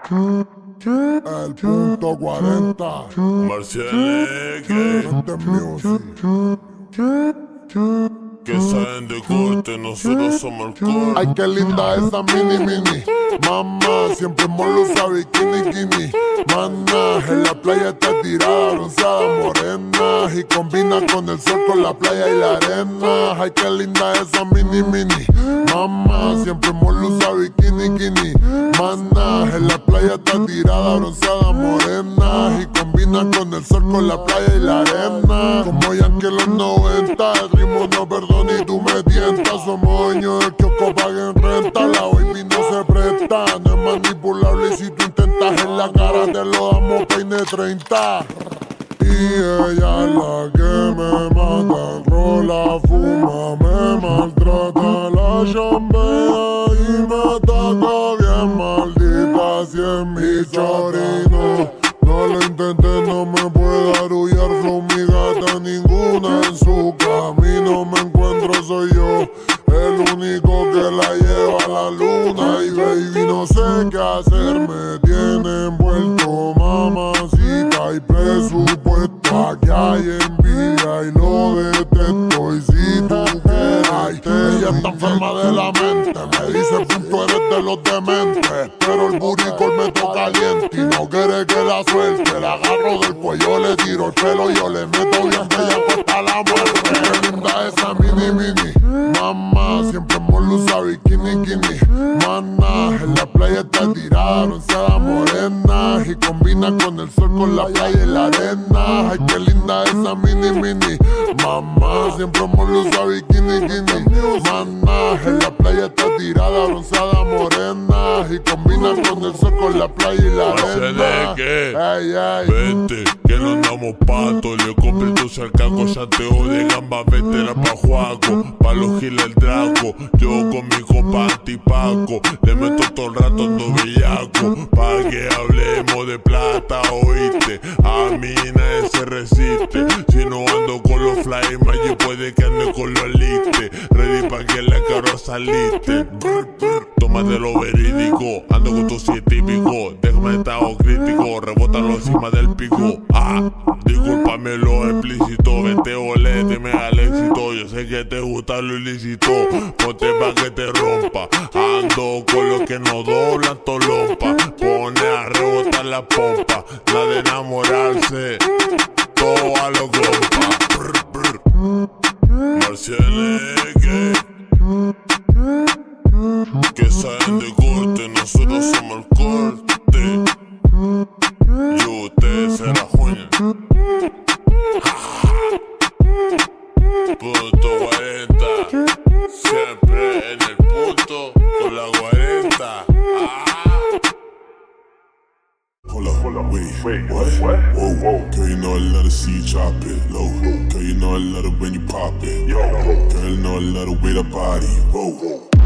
El punto 40. Marcianeque, que saben de corte, nosotros somos el corte. Ay, qué linda esa mini. Mamá, siempre molo usa bikini. Mana, en la playa está tirada, bronceada, morena. Y combina con el sol, con la playa y la arena. Ay, qué linda esa mini. Mamá, siempre molo usa bikini. Mana, en la playa está tirada, bronceada, morena. Y combina con el sol, con la playa y la arena. Como ya que los 90, el ritmo no perdona y tú me tientas. Somos dueños del kiosco, paguen renta. La baby no se presta, no es manipulable. Y si tú intentas en la cara te lo damos peine 30. Y ella es la que me mata, rola, fuma, me maltrata, la chambea y me ataca bien maldita. Si es mi chorino, no lo intenté, no me puede arrullar, flow mi gata, ninguna en su camino me encuentro, soy yo el único que la lleva a la luna. Y baby no sé qué hacer, me tiene envuelto, mamacita, y presupuesto. Aquí hay envidia y lo detesto. Y si tú quieres, ella está enferma de la mente. Me dice punto, eres de los dementes, pero el buricol me toca caliente y no quiere que la suelte. La agarro del cuello, le tiro el pelo, yo le meto bien bella hasta la muerte. Qué linda esa mini. Mamá, siempre molo usa bikini. Mana, en la playa está tirada, bronceada, morena. Y combina con el sol, con la playa y la arena. Ay, qué linda esa mini. Mamá, siempre molo usa bikini. Mana, en la playa está tirada, bronceada, morena. Y combina con el sol, con la playa y la arena. Vete, que no andamos pato. Le compré tu cercaco, chanteo de gamba, vetera pa' Juaco, pa' los giles el draco. Yo con mi compa antipaco, le meto todo el rato ando bellaco. Pa' que hablemos de plata, oíste, a mí nadie se resiste. Si no ando con los fly magic, puede que ande con los elite. Ready pa' que la caro saliste. Tómate lo verídico, ando con tu científico. Déjame estado crítico, rebótalo encima del pico. Discúlpame lo explícito, vete olé, dime al éxito. Yo sé que te gusta lo ilícito, ponte pa' que te rompa. Ando con los que no doblan tolompa. Pone a rebotar la pompa, nada de enamorarse, todo a lo compa. Marcianeque, que saben de corte, nosotros somos el corte. Y ustedes se la juegan. Punto 40, siempre en el punto con la 40. Hold up, wait, what? Whoa. Girl, you know I love to see you drop it low. Girl, you know I love it when you pop it. Girl, you know I love the way the body. Whoa.